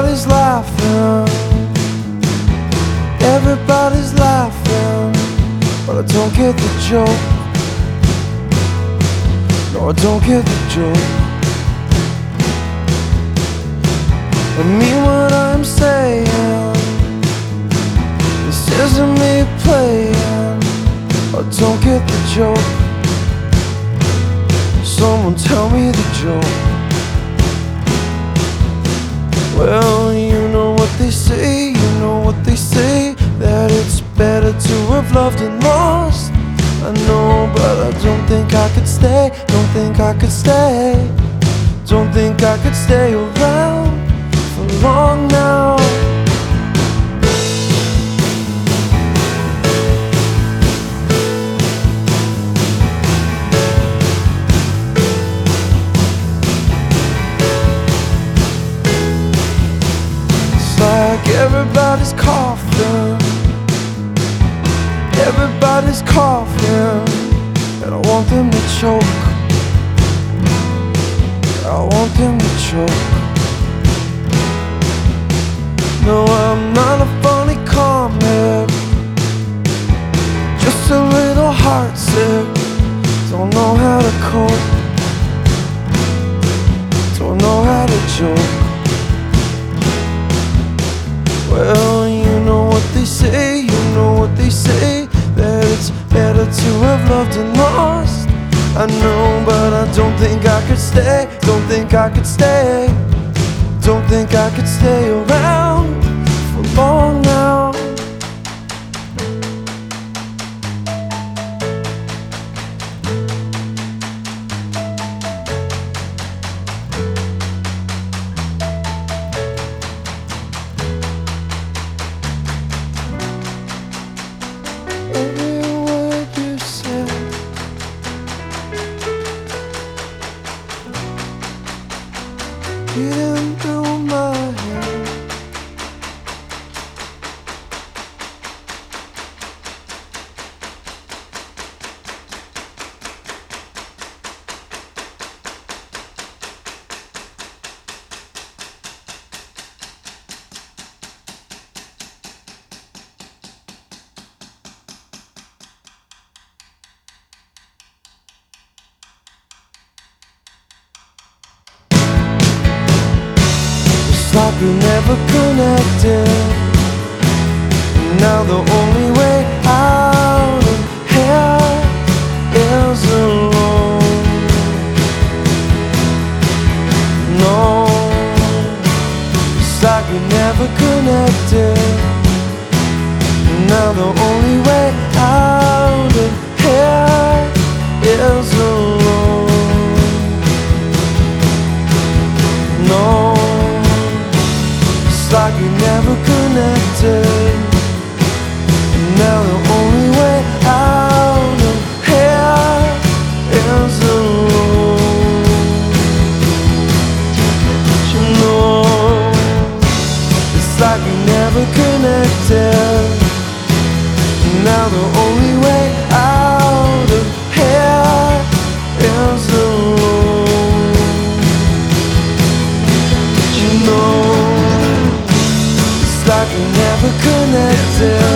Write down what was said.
Everybody's laughing, everybody's laughing, but I don't get the joke. No, I don't get the joke. I mean what I'm saying, this isn't me playing. I don't get the joke. Someone tell me the joke. Well, you know what they say, you know what they say, that it's better to have loved and lost. I know, but I don't think I could stay, don't think I could stay, don't think I could stay around for long now. Like everybody's coughing, everybody's coughing, and I want them to choke, I want them to choke. No, I'm not a funny comic, just a little heartsick. Don't know how to cope, don't know how to joke. Well, you know what they say, you know what they say, that it's better to have loved and lost. I know, but I don't think I could stay, don't think I could stay, don't think I could stay around for long now. Getting through my head. Like we never connected. Now the only way out of here is alone. No, it's like we never connected. Now the only way out of here is alone. No, like we never connected. Now the only way out of here is alone. You know, it's like we never connected. Now the only way out of here is alone. You know, like we never connected.